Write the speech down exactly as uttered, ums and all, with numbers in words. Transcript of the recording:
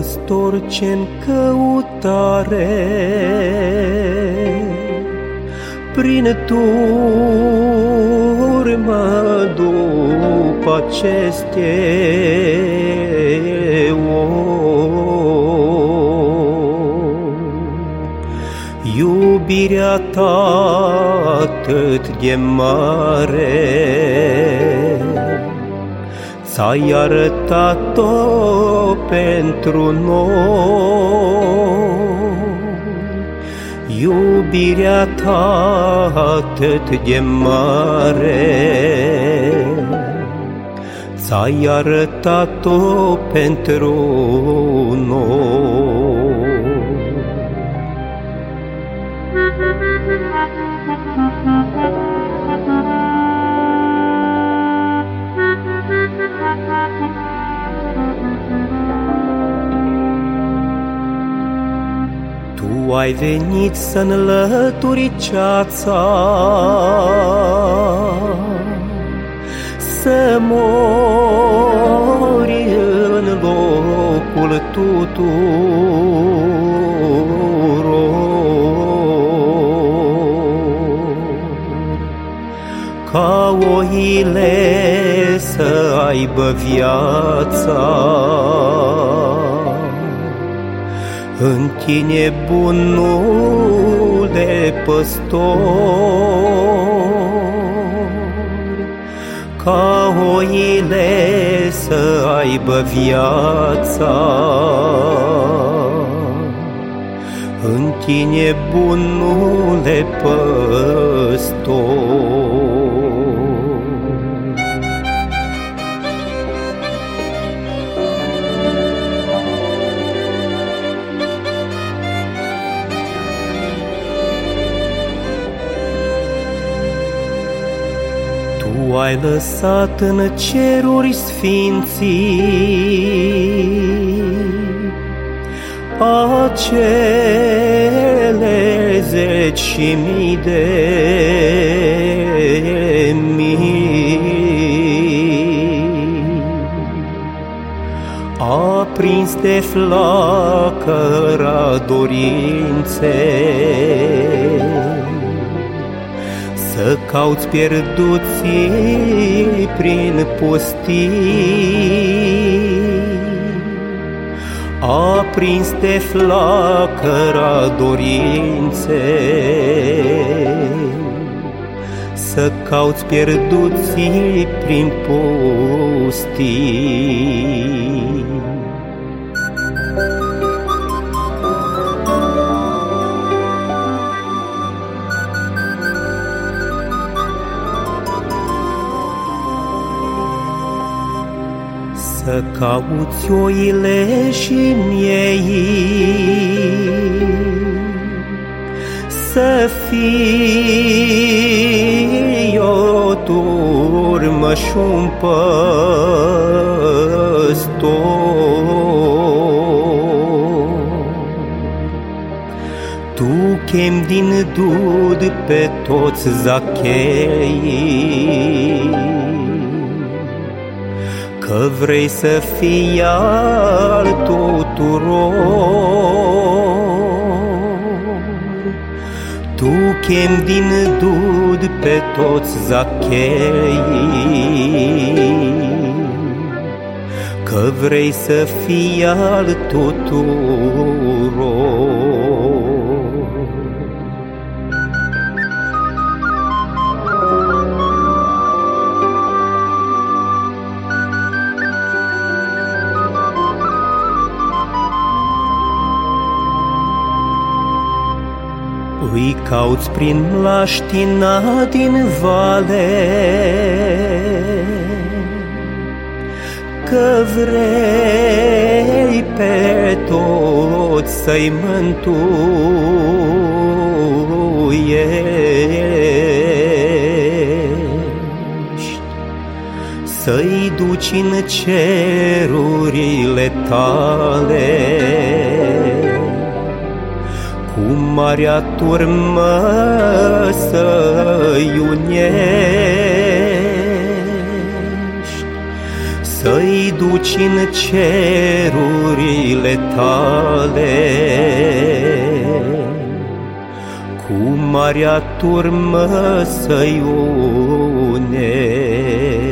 păstor ce-n căutare, prin turmă după aceste iubirea ta atât de mare, ți-ai arătat-o pentru noi. Iubirea ta atât de mare, ți-ai arătat-o pentru noi. Tu ai venit să înlături ceața, să mori în locul tuturor, ca oile să aibă viața. În tine, bunule păstor, ca oile să aibă viața. În tine, bunule păstor. Tu ai lăsat în ceruri sfinții acele zeci și mii de mii, aprins de flacăra dorinței, să cauți pierduții prin pustii, aprins de flacăra dorinței, să cauți pierduții prin pustii. Să cauți oile și miei, să fii o turmă și-un păstor. Tu chem din dud pe toți zacheii, că vrei să fii al tuturor. Tu chem din dud pe toți zacheii, că vrei să fii al tuturor. Îi cauți prin mlaștina din vale, că vrei pe toți să-i mântuiești, să-i duci în cerurile tale. Cu marea turmă să-i unești, să-i duci duci în cerurile tale, cu marea turmă să-i unești.